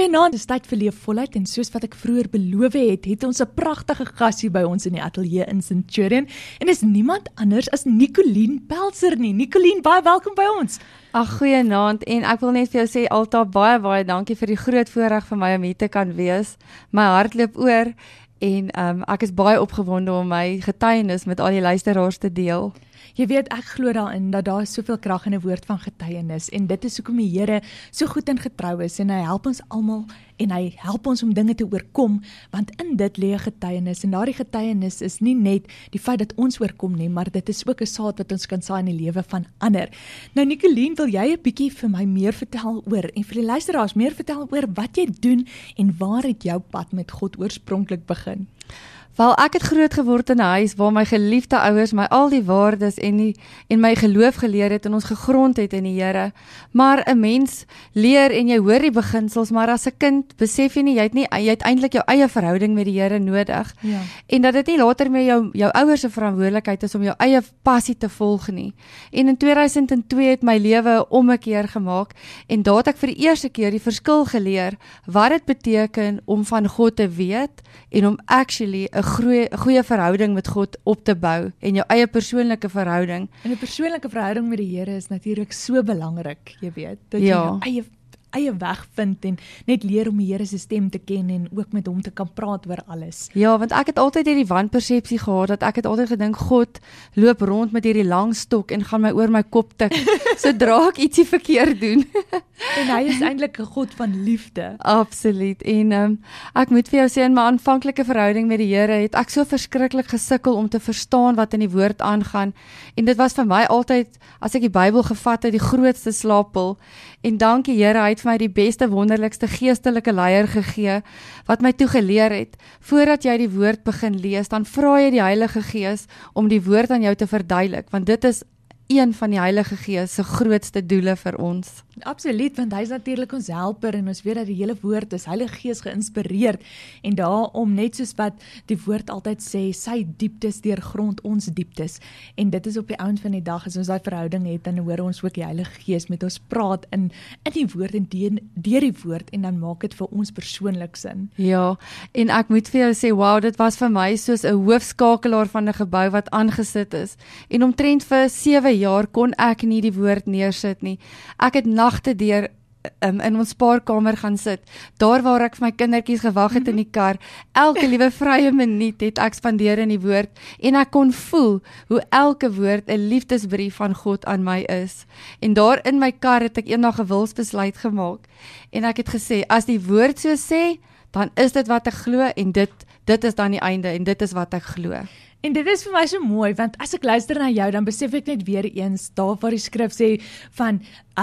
Goeienaand, dis tyd vir Leef Voluit en soos wat ek vroeër beloof het, het ons 'n pragtige gasie by ons in die ateljee in Centurion en is niemand anders as Nicoline Pelser nie. Nicoline, baie welkom by ons. Ag, goeienaand en ek wil net vir jou sê Alta, baie dankie vir die groot voorreg vir my om hier te kan wees. My hart loop oor en ek is baie opgewonde om my getuienis met al die luisteraars te deel. Jy weet, ek glo daarin dat daar soveel krag in 'n woord van getuienis en dit is hoekom die Here so goed en getrou is en hy help ons almal en hy help ons om dinge te oorkom, want in dit lê 'n getuienis en daardie getuienis is nie net die feit dat ons oorkom nie, maar dit is ook 'n saad wat ons kan saai in die lewe van ander. Nou Nicoline, wil jy 'n bietjie vir my meer vertel oor en vir die luisteraars meer vertel oor wat jy doen en waar het jou pad met God oorspronklik begin? Wel, ek het groot geword in 'n huis waar my geliefde ouers my al die waardes en my geloof geleer het en ons gegrond het in die Here. Maar 'n mens leer en jy hoor die beginsels, maar as 'n kind besef jy nie, jy het eintlik jou eie verhouding met die Here nodig. Ja. En dat dit nie later meer jou ouers se verantwoordelikheid is om jou eie passie te volg nie. En in 2002 het my lewe 'n ommekeer gemaak en daar het ek vir die eerste keer die verskil geleer wat dit beteken om van God te weet en om actually 'n goeie verhouding met God op te bou en jou eie persoonlike verhouding. En 'n persoonlike verhouding met die Here is natuurlik so belangrik, jy weet, dat jy Ja. jou eie weg vind en net leer om die Here se stem te ken en ook met hom te kan praat oor alles. Ja, want ek het altyd hierdie wanpersepsie gehad, dat ek het altyd gedink, God loop rond met hierdie lang stok en gaan my oor my kop tik, sodra ek ietsie verkeerd doen. En hy is eintlik 'n God van liefde. Absoluut, en ek moet vir jou sê, in my aanvanklike verhouding met die Here, het ek so verskriklik gesukkel om te verstaan wat in die woord aangaan, en dit was vir my altyd, as ek die Bybel gevat het, die grootste slaappil, en dankie Here, hy het vir my die beste, wonderlikste geestelike leier gegee, wat my toe geleer het, voordat jy die woord begin lees, dan vra jy die Heilige Gees om die woord aan jou te verduidelik, want dit is een van die Heilige Gees se grootste doele vir ons. Absoluut, want hy is natuurlik ons helper en ons weet dat die hele woord is Heilige Gees geïnspireerd en daarom net soos wat die woord altyd sê, sy dieptes deurgrond ons dieptes en dit is op die einde van die dag as ons daai verhouding het, dan hoor ons ook die Heilige Gees met ons praat in die woord en deur die woord en dan maak dit vir ons persoonlik sin. Ja, en ek moet vir jou sê, wow, dit was vir my soos 'n hoofskakelaar van 'n gebou wat aangesit is en omtrent vir 7 jaar kon ek nie die woord neersit nie. Ek het nagte deur in ons spaarkamer gaan sit, daar waar ek vir my kindertjies gewag het in die kar, elke liewe vrye minuut het ek spandeer in die woord, en ek kon voel hoe elke woord 'n liefdesbrief van God aan my is, en daar in my kar het ek eendag 'n wilsbesluit gemaak, en ek het gesê, as die woord so sê, dan is dit wat ek glo, en dit is dan die einde, en dit is wat ek glo. En dit is vir my so mooi, want as ek luister na jou, dan besef ek net weer eens, daar waar die skrif sê, van,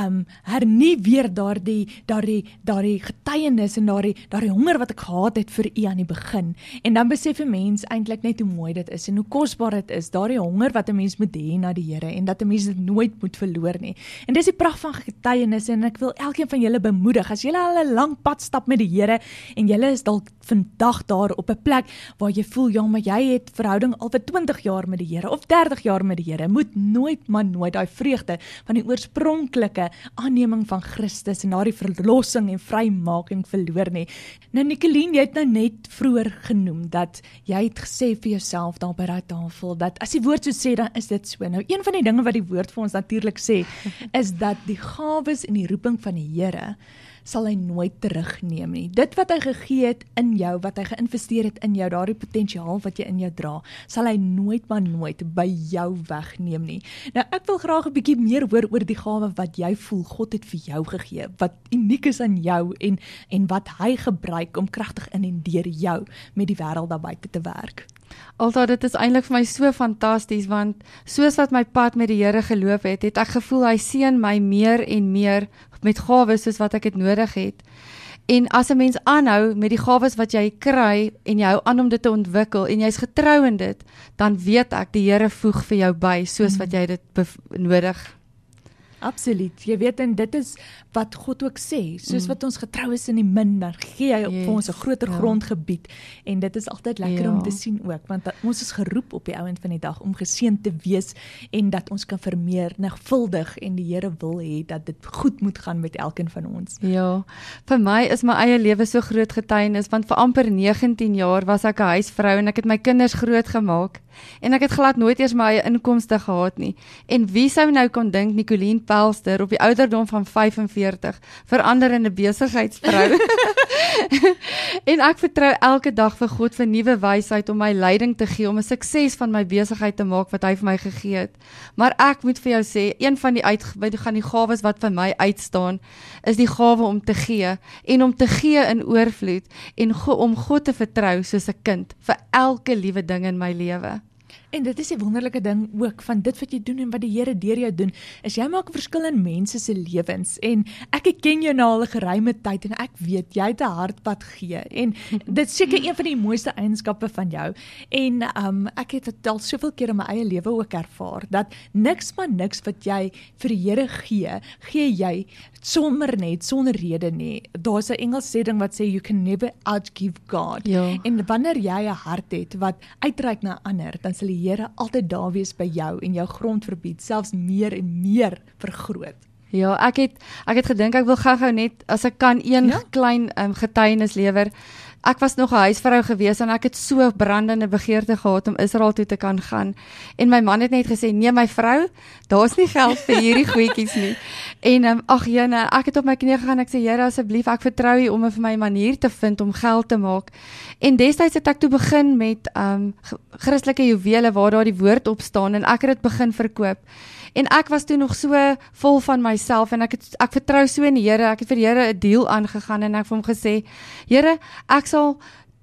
hernie weer daardie getuienis en daardie honger wat ek gehad het vir u aan die begin. En dan besef 'n mens eintlik net hoe mooi dit is en hoe kosbaar dit is, daardie honger wat 'n mens moet hê na die Here en dat 'n mens dit nooit moet verloor nie. En dis die pragt van getuienis en ek wil elkeen van julle bemoedig, as julle al 'n lang pad stap met die Here en julle is dalk vandag daar op 'n plek waar jy voel, ja, maar jy het verhouding al vir 20 jaar met die Here of 30 jaar met die Here, moet nooit daai vreugde van die oorspronklike aanneming van Christus en daardie verlossing en vrymaking verloor nie. Nou Nicoline, jy het nou net vroeër genoem dat jy het gesê vir jouself daar by daai tafel dat as die woord so sê, dan is dit so. Nou een van die dinge wat die woord vir ons natuurlik sê, is dat die gawes en die roeping van die Here sal hy nooit terugneem nie. Dit wat hy gegee het in jou, wat hy geïnvesteer het in jou, daardie potensiaal wat jy in jou dra, sal hy nooit by jou wegneem nie. Nou ek wil graag 'n bietjie meer hoor oor die gawe wat jy voel God het vir jou gegee, wat uniek is aan jou en wat hy gebruik om kragtig in en deur jou met die wêreld daar buite te werk. Alta, dit is eintlik vir my so fantasties, want soos wat my pad met die Here geloop het, het ek gevoel hy seën my meer en meer met gawes soos wat ek dit nodig het. En as 'n mens aanhou met die gawes wat jy kry en jy hou aan om dit te ontwikkel en jy's getrou in dit, dan weet ek die Here voeg vir jou by soos wat jy dit nodig. Absoluut, jy weet en dit is wat God ook sê, soos wat ons getrou is in die min, dan gee hy vir ons 'n groter grondgebied, en dit is altyd lekker om te sien ook, want ons is geroep op die ouend van die dag om geseënd te wees, en dat ons kan vermenigvuldig, en die Here wil hê dat dit goed moet gaan met elkeen van ons. Ja, vir my is my eie lewe so groot getuienis, want vir amper 19 jaar was ek 'n huisvrou en ek het my kinders groot gemaak. En ek het glad nooit eers my eie inkomste gehad nie. En wie sou nou kon dink Nicoline Pelster op die ouderdom van 45 verander in 'n besigheidsvrou? En ek vertrou elke dag vir God vir nuwe wysheid om my leiding te gee, om 'n sukses van my besigheid te maak wat hy vir my gegee het. Maar ek moet vir jou sê, een van die gawes wat vir my uitstaan, is die gawe om te gee, en om te gee in oorvloed, en om God te vertrou soos 'n kind, vir elke liewe ding in my lewe. En dit is 'n wonderlike ding ook, van dit wat jy doen en wat die Here deur jou doen, is jy maak 'n verskil in mense se lewens, en ek ken jou nou al 'n geruime tyd, en ek weet, jy het 'n hart wat gee, en dit is seker een van die mooiste eienskappe van jou, en ek het dit al soveel keer in my eie lewe ook ervaar, dat niks wat jy vir die Here gee jy sonder rede nie. Daar's 'n Engels sê ding wat sê, you can never outgive God, en wanneer jy 'n hart het wat uitreik na ander, dan sal die Here altyd daar wees by jou, en jou grondgebied selfs meer en meer vergroot. Ja, ek het gedink ek wil gou net, as ek kan, een klein getuienis lewer. Ek was nog 'n huisvrou gewees, en ek het so brandende begeerte gehad om Israel toe te kan gaan. En my man het net gesê, nee my vrou, daar's nie geld vir hierdie goedjies nie. En Jene, ek het op my knieë gegaan, ek sê, Here asseblief, ek vertrou U om vir my 'n manier te vind om geld te maak. En destyds het ek toe begin met Christelike juwele waar daar die woord op staan, en ek het dit begin verkoop. En ek was toe nog so vol van myself, en ek vertrou so in die Here. Ek het vir die Here 'n deal aangegaan, en ek het vir hom gesê, Here, ek sal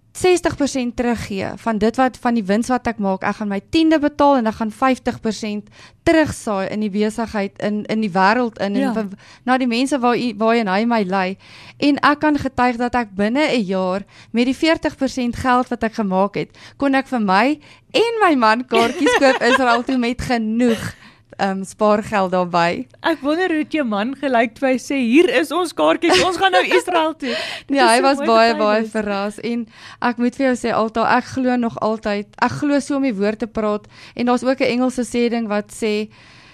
60% teruggee van die wins wat ek maak. Ek gaan my 10de betaal, en ek gaan 50% terugsaai in die besigheid, in die wêreld en na die mense waarheen hy my lei. En ek kan getuig dat ek binne 'n jaar met die 40% geld wat ek gemaak het, kon ek vir my en my man kaartjies koop Israel toe met genoeg spaargeld daarbey. Ek wonder hoe jou man gelyk toe hy sê, hier is ons kaartjies, ons gaan nou Israel toe. Ja, hy was baie verras, en ek moet vir jou sê, ek glo nog altyd, ek glo so om die woord te praat, en daar's ook 'n Engelse sêding wat sê,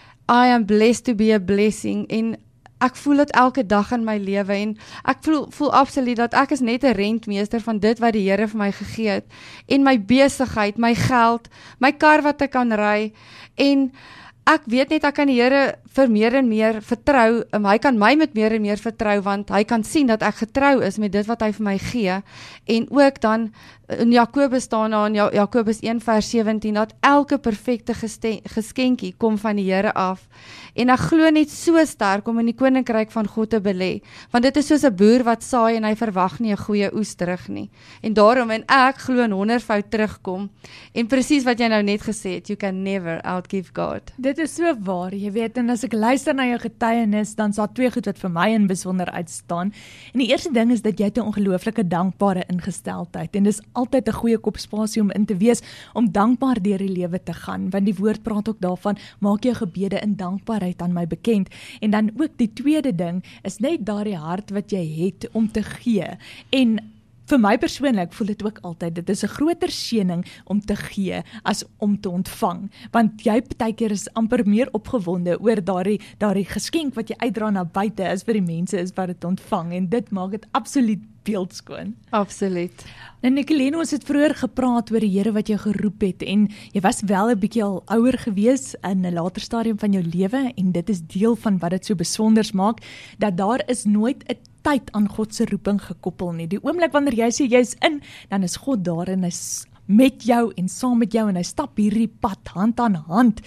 I am blessed to be a blessing, en ek voel dit elke dag in my lewe, en ek voel absoluut dat ek is net 'n rentmeester van dit wat die Here vir my gegee het, en my besigheid, my geld, my kar wat ek kan ry, en ek weet net ek kan die Here vir meer en meer vertrou, hy kan my met meer en meer vertrou, want hy kan sien dat ek getrou is met dit wat hy vir my gee, en ook dan in Jakobus staan daar in Jakobus 1:17 dat elke perfekte geskenkie kom van die Here af, en ek glo net so sterk om in die koninkryk van God te belê, want dit is soos 'n boer wat saai en hy verwag nie 'n goeie oes terug nie, en daarom, en ek glo in 100-fout terugkom, en presies wat jy nou net gesê het, you can never outgive God. Dit is so waar, jy weet, en as ek luister na jou getuienis, dan is daar twee goed wat vir my in besonder uitstaan, en die eerste ding is dat jy 'n ongelooflike dankbare ingesteldheid, en dis altyd 'n goeie kop spasie om in te wees, om dankbaar deur die lewe te gaan, want die woord praat ook daarvan, maak jou gebede in dankbaarheid aan my bekend, en dan ook die tweede ding, is net daardie hart wat jy het om te gee, en vir my persoonlik voel dit ook altyd, dit is 'n groter seëning om te gee as om te ontvang, want jy partykeer is amper meer opgewonde oor daardie geskenk wat jy uitdra na buite as vir die mense is wat dit ontvang, en dit maak dit absoluut beeldskoon. Absoluut. Nou Nicoline, ons het vroeër gepraat oor die Here wat jou geroep het, en jy was wel 'n bietjie al ouer gewees in 'n later stadium van jou lewe, en dit is deel van wat dit so besonders maak, dat daar is nooit 'n tyd aan God se roeping gekoppel nie. Die oomblik wanneer jy sê jy is in, dan is God daar, en hy is met jou en saam met jou, en hy stap hierdie pad hand aan hand,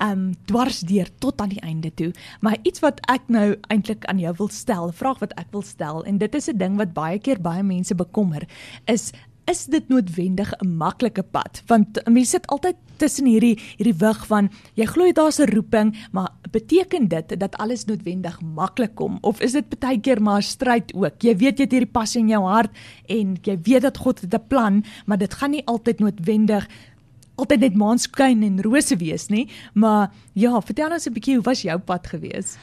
dwars deur tot aan die einde toe. Maar iets wat ek nou eintlik aan jou wil stel, 'n vraag wat ek wil stel, en dit is 'n ding wat baie keer baie mense bekommer, is dit noodwendig 'n maklike pad? Want mense sit altyd tussen hierdie wig van, jy glo daar's 'n roeping, maar beteken dit dat alles noodwendig maklik kom? Of is dit baie keer maar 'n stryd ook? Jy weet jy het hierdie passie in jou hart, en jy weet dat God het 'n plan, maar dit gaan nie altyd noodwendig altyd net maanskyn en rose wees nie, maar ja, vertel ons 'n bietjie, hoe was jou pad gewees?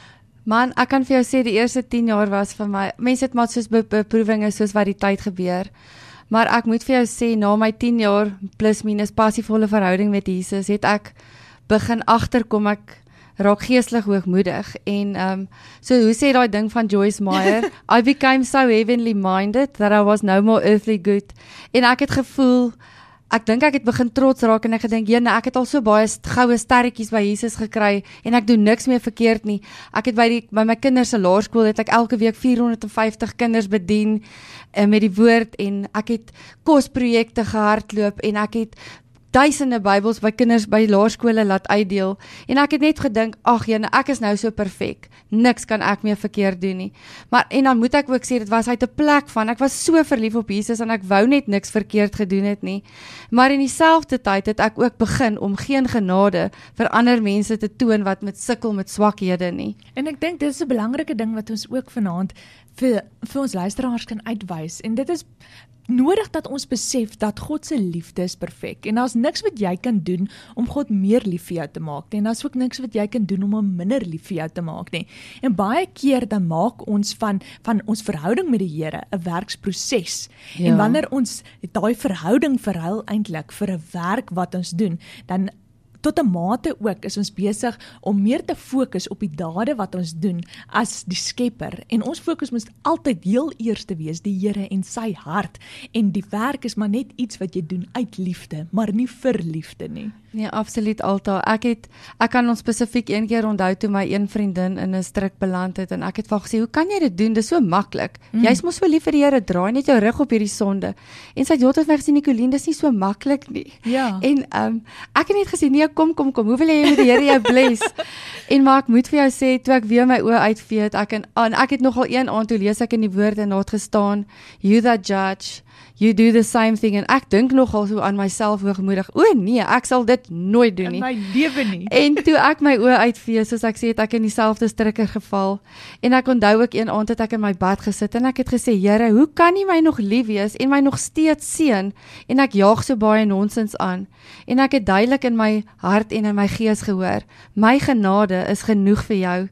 Man, ek kan vir jou sê die eerste 10 jaar was vir my, mense het maar soos beproewinge soos wat die tyd gebeur. Maar ek moet vir jou sê, na my 10 jaar plus minus passievolle verhouding met Jesus, het ek begin agterkom ek raak geestelik hoogmoedig. En so hoe sê daai ding van Joyce Meyer, I became so heavenly minded that I was no more earthly good. En ek het gevoel, ek dink ek het begin trots raak en ek gedink, jene, ek het al so baie goue sterretjies by Jesus gekry en ek doen niks meer verkeerd nie. Ek het by my kinders se laerskool het ek elke week 450 kinders bedien met die woord en ek het kosprojekte gehardloop en ek het duisende Bybels by kinders by laerskole laat uitdeel en ek het net gedink, ag jene, ek is nou so perfek, niks kan ek meer verkeerd doen nie. Maar en dan moet ek ook sê, dit was uit 'n plek van, ek was so verlief op Jesus en ek wou net niks verkeerd gedoen het nie. Maar in dieselfde tyd het ek ook begin om geen genade vir ander mense te toon wat met sukkel met swakhede nie. En ek dink dit is 'n belangrike ding wat ons ook vanaand vir ons luisteraars kan uitwys. En dit is nodig dat ons besef dat God se liefde is perfek. En daar's niks wat jy kan doen om God meer lief vir jou te maak nie. En daar's ook niks wat jy kan doen om hom minder lief vir jou te maak nie. En baie keer dan maak ons van ons verhouding met die Here 'n werksproses. Ja. En wanneer ons daai verhouding verhuil eintlik vir 'n werk wat ons doen, dan tot 'n mate ook is ons besig om meer te fokus op die dade wat ons doen as die Skepper. En ons fokus moet altyd heel eerste wees, die Here en sy hart. En die werk is maar net iets wat jy doen uit liefde, maar nie vir liefde nie. Nee, absoluut Alta. Ek kan ons spesifiek een keer onthou toe my een vriendin in 'n struik beland het en ek het vir haar gesê, hoe kan jy dit doen? Dis so maklik. Jy's mos so lief vir die Here, draai net jou rug op hierdie sonde. En sy het vir my gesê, Nicoline, dis nie so maklik nie. Ja. En ek het net gesê, nee, kom, hoe wil jy met die Here jou bless? En maar ek moet vir jou sê, toe ek weer my oë uitvee het, ek het nogal een aand toe lees ek in die woord en daar het gestaan, you that judge, you do the same thing, en ek dink nogal so aan myself hoogmoedig, o nee, ek sal dit nooit doen nie. In my lewe nie. En toe ek my oë uitvee, soos ek sê, het ek in dieselfde strikker geval, en ek onthou ook een aand het ek in my bad gesit, en ek het gesê, Here, hoe kan U my nog lief wees, en my nog steeds seën, en ek jaag so baie nonsens aan, en ek het duidelik in my hart en in my gees gehoor, my genade is genoeg vir jou.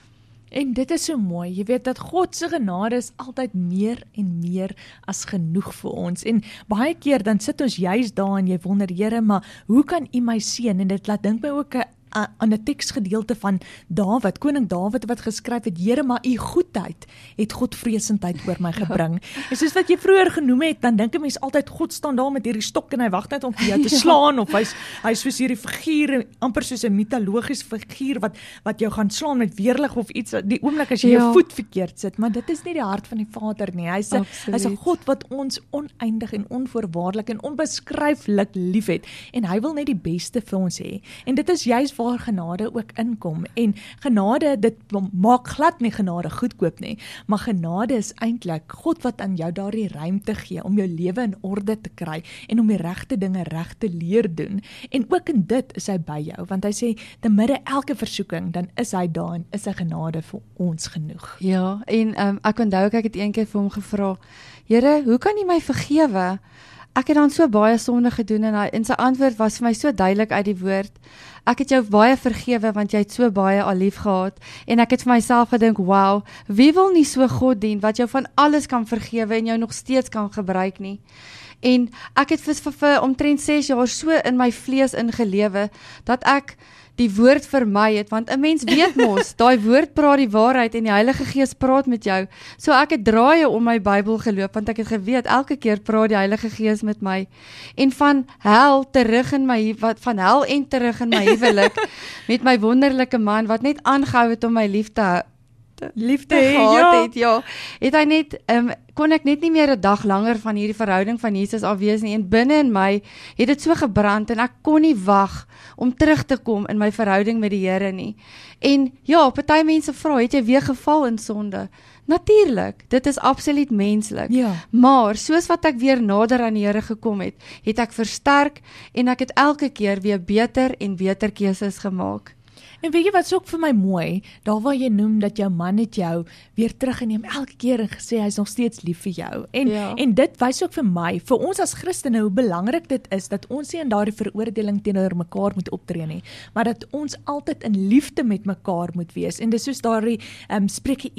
En dit is so mooi, jy weet dat God se genade is altyd meer en meer as genoeg vir ons. En baie keer dan sit ons juist daar en jy wonder, Here, maar hoe kan U my seën? En dit laat dink my ook aan 'n teksgedeelte van Dawid, koning Dawid wat geskryf het, Here, maar U goedheid het Godvreesendheid oor my gebring. En soos wat jy vroeër genoem het, dan dink 'n mens altyd God staan daar met hierdie stok en hy wag net om vir jou te slaan, of hy's soos hierdie figuur, amper soos 'n mitologiese figuur wat jou gaan slaan met weerlig of iets, die oomblik as jy jou voet verkeerd sit, maar dit is nie die hart van die Vader nie. Hy's 'n God wat ons oneindig en onvoorwaardelik en onbeskryflik liefhet, en hy wil net die beste vir ons hê. En dit is juist waar genade ook inkom, en genade, dit maak glad nie genade goedkoop nie, maar genade is eintlik God wat aan jou daardie ruimte gee om jou lewe in orde te kry, en om die regte dinge reg te leer doen, en ook in dit is hy by jou, want hy sê, te midde elke versoeking, dan is hy daar en is hy genade vir ons genoeg. Ja, en ek onthou ek het een keer vir hom gevra, Here, hoe kan U my vergewe? Ek het dan so baie sonde gedoen, en sy antwoord was vir my so duidelik uit die woord, ek het jou baie vergewe, want jy het so baie al lief gehad, en ek het vir myself gedink, wow, wie wil nie so God dien, wat jou van alles kan vergewe, en jou nog steeds kan gebruik nie. En ek het vir omtrent 6 jaar so in my vlees ingelewe, dat ek die woord vermy het, want 'n mens weet mos, daai woord praat die waarheid en die Heilige Gees praat met jou. So ek het draaie om my Bybel geloop, want ek het geweet, elke keer praat die Heilige Gees met my. En van hel en terug in my huwelik, met my wonderlike man, wat net aangehou het om my liefde gehad het, ja, het hy net, kon ek net nie meer 'n dag langer van hierdie verhouding van Jesus afwees nie, en binne in my het dit so gebrand, en ek kon nie wag om terug te kom in my verhouding met die Here nie. En ja, party mense vra, het jy weer geval in sonde? Natuurlik, dit is absoluut menslik, maar soos wat ek weer nader aan die Here gekom het ek versterk, en ek het elke keer weer beter en beter keuses gemaak. En weet jy wat is ook vir my mooi, daar waar jy noem dat jou man het jou weer teruggeneem elke keer en gesê hy is nog steeds lief vir jou. En dit wys ook vir my, vir ons as Christene, hoe belangrik dit is dat ons nie in daardie veroordeling teenoor mekaar moet optree nie, maar dat ons altyd in liefde met mekaar moet wees. En dis soos daardie Spreuke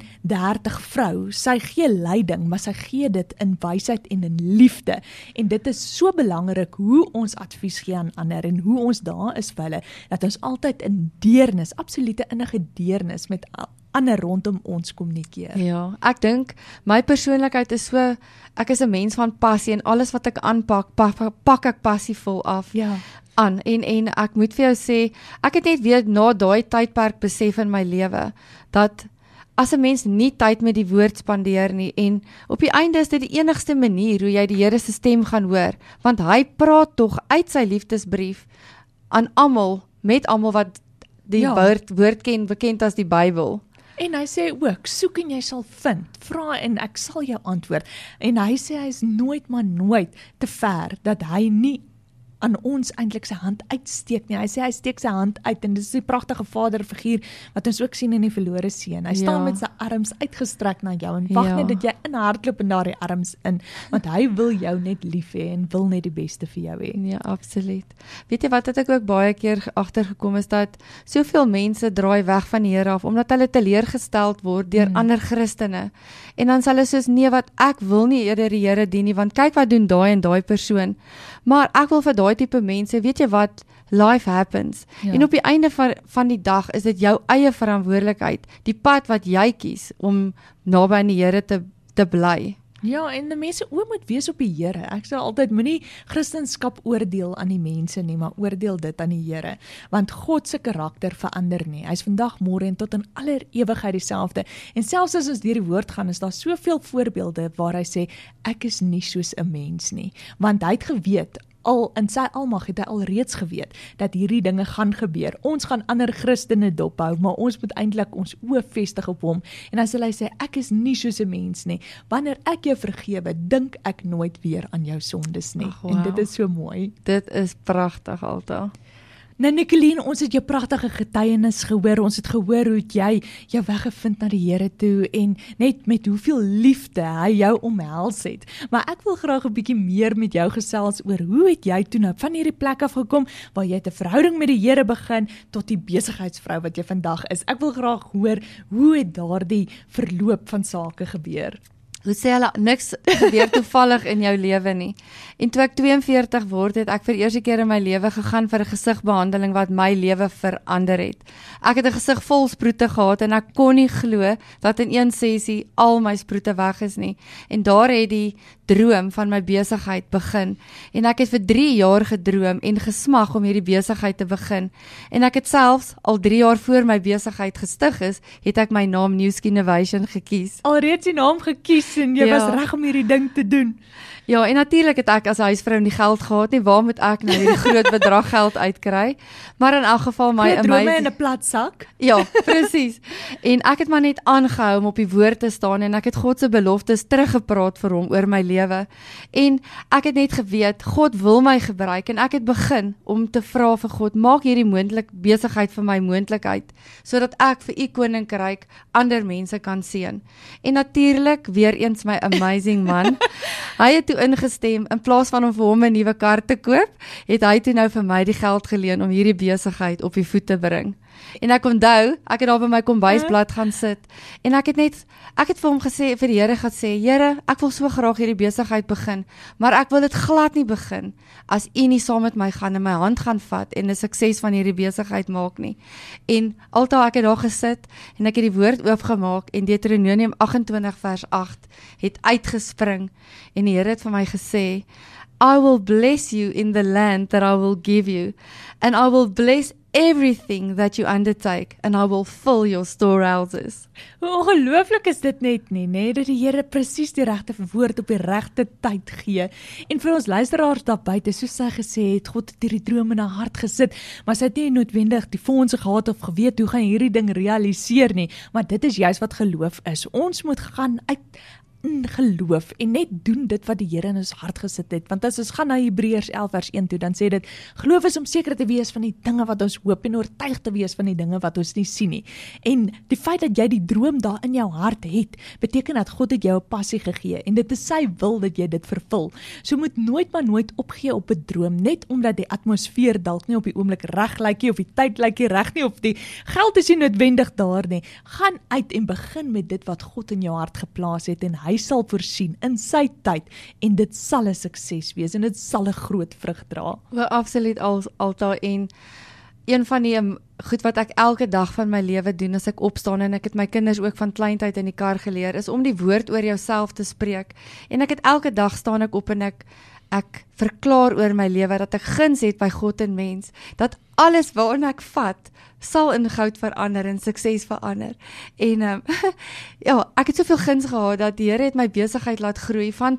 31 vrou, sy gee leiding, maar sy gee dit in wysheid en in liefde. En dit is so belangrik hoe ons advies gee aan ander en hoe ons daar is vir hulle, dat ons altyd in deernis, absolute innige deernis met ander rondom ons kommunikeer. Ja, ek dink my persoonlikheid is so, ek is 'n mens van passie en alles wat ek aanpak, pak ek passievol af. Ja. Aan en ek moet vir jou sê, ek het net weer na daai tydperk besef in my lewe dat as 'n mens nie tyd met die woord spandeer nie en op die einde is dit die enigste manier hoe jy die Here se stem gaan hoor, want hy praat tog uit sy liefdesbrief aan almal, met almal wat die woord ken, bekend as die Bybel. En hy sê ook, soek en jy sal vind, vra en ek sal jou antwoord. En hy sê hy is nooit maar nooit te ver, dat hy nie aan ons eintlik sy hand uitsteek nie. Hy sê hy steek sy hand uit en dis die pragtige vaderfiguur wat ons ook sien in die verlore seun. Hy staan met sy arms uitgestrek na jou en wag net dat jy inhardloop in daardie arms in, want hy wil jou net lief hê en wil net die beste vir jou hê. Ja, absoluut. Weet jy wat het ek ook baie keer agtergekom is dat soveel mense draai weg van die Here af omdat hulle teleurgesteld word deur ander Christene. En dan sê hulle soos nee, wat ek wil nie eerder die Here dien nie, want kyk wat doen daai en daai persoon. Maar ek wil vir daai tipe mense, weet jy wat, life happens. En op die einde van die dag is dit jou eie verantwoordelikheid, die pad wat jy kies om naby aan die Here te bly. Ja, en die mense oë moet wees op die Here. Ek sê altyd, moenie Christendom oordeel aan die mense nie, maar oordeel dit aan die Here. Want God se karakter verander nie. Hy's vandag, môre en tot in aller ewigheid dieselfde. En selfs as ons deur die woord gaan, is daar soveel voorbeelde waar hy sê, ek is nie soos 'n mens nie. Want hy het geweet, in sy almag het hy al reeds geweet dat hierdie dinge gaan gebeur. Ons gaan ander Christene dophou, maar ons moet eintlik ons oë vestig op hom. En as hy sê, ek is nie soos 'n mens nie. Wanneer ek jou vergewe, dink ek nooit weer aan jou sondes nie. En dit is so mooi. Dit is pragtig, Alta. Nou Nicoline, ons het jou pragtige getuienis gehoor, ons het gehoor hoe jy jou weggevind na die Here toe en net met hoeveel liefde hy jou omhels het. Maar ek wil graag 'n bietjie meer met jou gesels oor hoe het jy toe nou van hierdie plek af gekom waar jy 'n verhouding met die Here begin tot die besigheidsvrou wat jy vandag is. Ek wil graag hoor hoe het daardie verloop van sake gebeur. Hoe sê hulle, niks gebeur toevallig in jou lewe nie. En toe ek 42 word, het ek vir eerste keer in my lewe gegaan vir 'n gesigbehandeling wat my lewe verander het. Ek het 'n gesig vol sproete gehad en ek kon nie glo dat in een sessie al my sproete weg is nie. En daar het die droom van my besigheid begin. En ek het vir 3 jaar gedroom en gesmag om hierdie besigheid te begin. En ek het selfs al 3 jaar voor my besigheid gestig is, het ek my naam Newski Innovation gekies. Alreeds die naam gekies en jy was reg om hierdie ding te doen. Ja, en natuurlik het ek as huisvrou nie geld gehad nie. Waar moet ek nou hierdie groot bedrag geld uitkry? Maar in elk geval my drome in 'n plat sak. Ja, presies. En ek het maar net aangehou om op die woord te staan en ek het God se beloftes teruggepraat vir hom oor my lewe. En ek het net geweet God wil my gebruik en ek het begin om te vra vir God, maak hierdie besigheid vir my moontlikheid sodat ek vir u koninkryk ander mense kan seën. En natuurlik weer eens my amazing man. Hy het toe ingestem, in plaas van om vir hom 'n nuwe kar te koop, het hy toe nou vir my die geld geleen om hierdie besigheid op die voet te bring. En ek onthou, ek het daar by my kombuisblad gaan sit, en ek het vir hom gesê, vir die Here gesê, Here, ek wil so graag hierdie besigheid begin, maar ek wil dit glad nie begin, as u nie saam met my gaan en my hand gaan vat, en 'n sukses van hierdie besigheid maak nie. En alta ek het daar gesit, en ek het die woord oopgemaak, en Deuteronomium 28 vers 8, het uitgespring, en die Here het vir my gesê, I will bless you in the land that I will give you, and I will bless everything that you undertake, and I will fill your storehouses. Hoe ongelooflik is dit net nie, dat die Here presies die regte woord op die regte tyd gee. En vir ons luisteraars daar buite, soos hy gesê het, God het hierdie droom in haar hart gesit, maar sy het nie noodwendig die fondse gehad of geweet hoe gaan hierdie ding realiseer nie, maar dit is juist wat geloof is. Ons moet gaan in geloof en net doen dit wat die Here in ons hart gesit het. Want as ons gaan na Hebreërs 11 vers 1 toe, dan sê dit, geloof is om seker te wees van die dinge wat ons hoop en oortuig te wees van die dinge wat ons nie sien nie. En die feit dat jy die droom daar in jou hart het, beteken dat God het jou 'n passie gegee en dit is sy wil dat jy dit vervul. So moet nooit opgee op 'n droom, net omdat die atmosfeer dalk nie op die oomblik reg lyk nie, of die tyd lyk nie reg nie, of die geld is nie noodwendig daar nie. Gaan uit en begin met dit wat God in jou hart geplaas het en hy sal voorsien in sy tyd en dit sal 'n sukses wees en dit sal 'n groot vrug dra. Wel, absoluut Alta, en een van die goed wat ek elke dag van my lewe doen as ek opstaan, en ek het my kinders ook van kleintyd in die kar geleer, is om die woord oor jouself te spreek. En ek het elke dag staan ek op en ek verklaar oor my lewe dat ek guns het by God en mens, dat alles waarna ek vat, sal in goud verander en sukses verander. En ja, ek het soveel guns gehad dat die Here het my besigheid laat groei van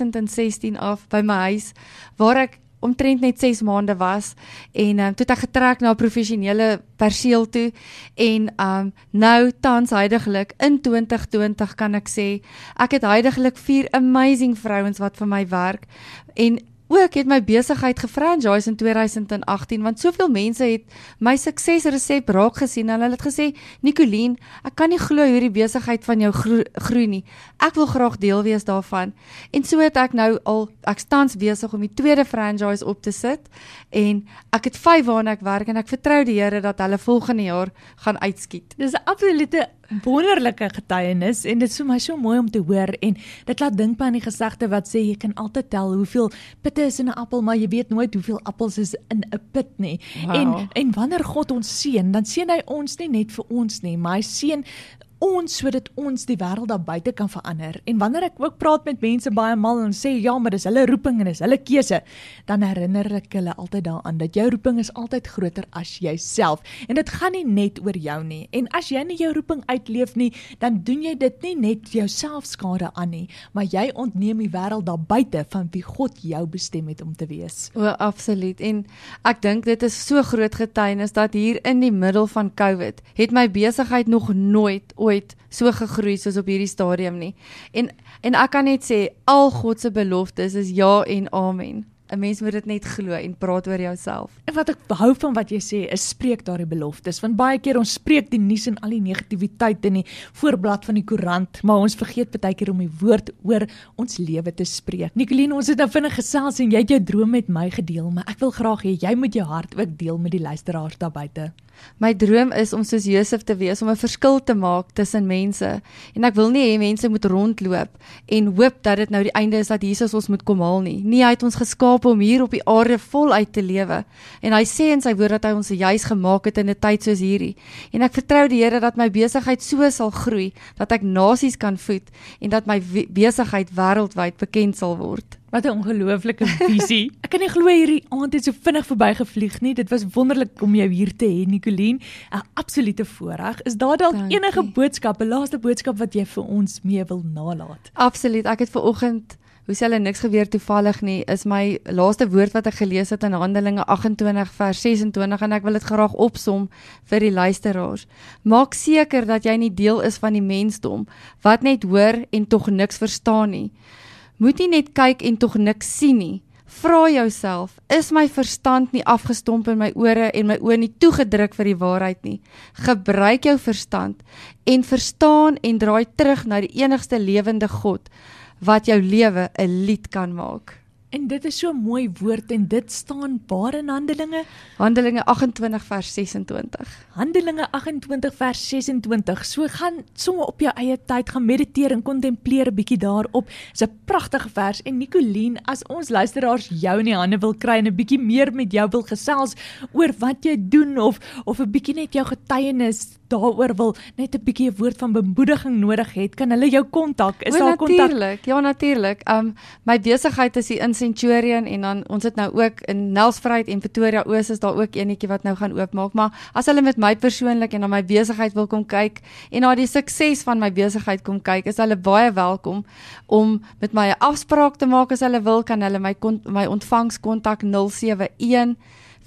2016 af by my huis, waar ek omtrent net 6 maande was, en toe het ek getrek na 'n professionele perseel toe, en nou tans huidiglik in 2020 kan ek sê, ek het huidiglik 4 amazing vrouens wat vir my werk, en ook het my besigheid gefranchise in 2018, want soveel mense het my suksesresep raak gesien, en hulle het gesê, Nicolien, ek kan nie glo hoe die besigheid van jou groei nie, ek wil graag deel wees daarvan, en so het ek nou ek tans besig om die 2de franchise op te sit, en ek het 5 waarna ek werk, en ek vertrou die Here dat hulle volgende jaar gaan uitskiet. Dis 'n absolute wonderlike getuienis, en dit is vir my so mooi om te hoor, en dit laat dink aan die gesegde wat sê, jy kan altyd tel hoeveel pitte is in 'n appel, maar jy weet nooit hoeveel appels is in 'n pit nie. Wow. En wanneer God ons seën, dan seën hy ons nie net vir ons nie, maar hy seën ons sodat ons die wêreld daar buite kan verander. En wanneer ek ook praat met mense baie maal en sê, ja, maar dis hulle roeping en dis hulle keuse, dan herinner ek hulle altyd daaraan dat jou roeping is altyd groter as jouself. En dit gaan nie net oor jou nie. En as jy nie jou roeping uitleef nie, dan doen jy dit nie net jouself skade aan nie, maar jy ontneem die wêreld daar buite van wie God jou bestem het om te wees. O, absoluut. En ek dink dit is so groot getuienis dat hier in die middel van COVID het my besigheid nog nooit so gegroei soos op hierdie stadium nie. En ek kan net sê, al God se beloftes is ja en amen. 'n Mens moet dit net glo en praat oor jouself. En wat ek hou van wat jy sê, is spreek daardie beloftes, want baie keer ons spreek die nuus en al die negativiteit in die voorblad van die koerant, maar ons vergeet baie keer om die woord oor ons lewe te spreek. Nicolien, ons het nou vinnig gesels en jy het jou droom met my gedeel, maar ek wil graag hê jy moet jou hart ook deel met die luisteraars daar buite. My droom is om soos Josef te wees, om 'n verskil te maak tussen mense. En ek wil nie hê mense moet rondloop en hoop dat dit nou die einde is dat Jesus ons moet kom haal nie. Nee, hy het ons geskaap om hier op die aarde voluit te lewe. En hy sê in sy woord dat hy ons juis gemaak het in 'n tyd soos hierdie. En ek vertrou die Here dat my besigheid so sal groei, dat ek nasies kan voed en dat my besigheid wêreldwyd bekend sal word. Wat 'n ongelooflike visie. Ek kan nie glo hierdie aand het so vinnig verbygevlieg nie. Dit was wonderlik om jou hier te hê, Nicolien. 'n Absolute voorreg. Is daar dalk enige boodskap, 'n laaste boodskap wat jy vir ons mee wil nalaat? Absoluut. Ek het vanoggend, hoe sê hulle, niks gebeur toevallig nie, is my laaste woord wat ek gelees het in Handelinge 28 vers 26 en ek wil dit graag opsom vir die luisteraars. Maak seker dat jy nie deel is van die mensdom wat net hoor en tog niks verstaan nie. Moet nie net kyk en tog niks sien nie. Vra jouself, is my verstand nie afgestomp in my ore en my oë nie toegedruk vir die waarheid nie? Gebruik jou verstand en verstaan en draai terug na die enigste lewende God wat jou lewe 'n lied kan maak. En dit is so 'n mooi woord en dit staan waar in Handelinge? Handelinge 28 vers 26. Handelinge 28 vers 26. So gaan sommer op jou eie tyd gaan mediteer en kontempleer 'n bietjie daarop. Dis 'n pragtige vers en Nicolien, as ons luisteraars jou in die hande wil kry en 'n bietjie meer met jou wil gesels oor wat jy doen of 'n bietjie net jou getuienis daaroor wil, net 'n bietjie 'n woord van bemoediging nodig het, kan hulle jou kontak? Is daar kontak? Natuurlik, ja natuurlik. My besigheid is hier in Centurion en dan ons het nou ook in Nelspruit en Pretoria Oos is daar ook enetjie wat nou gaan oopmaak, maar as hulle met my persoonlik en na my besigheid wil kom kyk en na die sukses van my besigheid kom kyk, is hulle baie welkom om met my 'n afspraak te maak as hulle wil, kan hulle my ontvangs kontak 071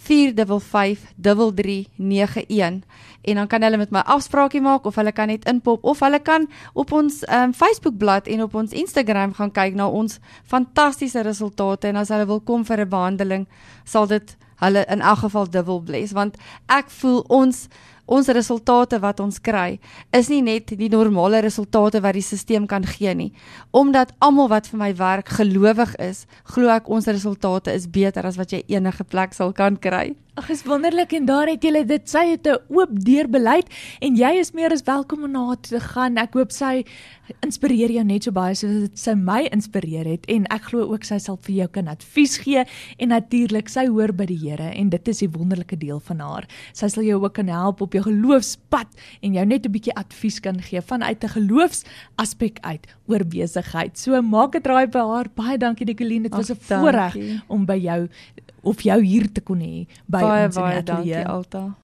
4553391 en dan kan hulle met my afspraakie maak of hulle kan net inpop of hulle kan op ons Facebookblad en op ons Instagram gaan kyk na ons fantastiese resultate en as hulle wil kom vir 'n behandeling sal dit hulle in elk geval dubbel bless want ek voel ons resultate wat ons kry, is nie net die normale resultate wat die stelsel kan gee nie. Omdat almal wat vir my werk gelowig is, glo ek ons resultate is beter as wat jy enige plek sal kan kry. Ag, is wonderlik en daar het julle dit, sy het 'n oop deur beleid en jy is meer as welkom om na haar te gaan. Ek hoop sy inspireer jou net so baie soos sy my inspireer het en ek glo ook sy sal vir jou kan advies gee en natuurlik sy hoor by die Here en dit is die wonderlike deel van haar. Sy sal jou ook kan help op jou geloofspad en jou net 'n bietjie advies kan gee vanuit 'n geloofsaspek uit oor besigheid. So maak 'n draai by haar. Baie dankie Nicoline, dit was 'n voorreg om by jou of jou hier te kon hê by ons in die ateljee. Baie dankie Alta.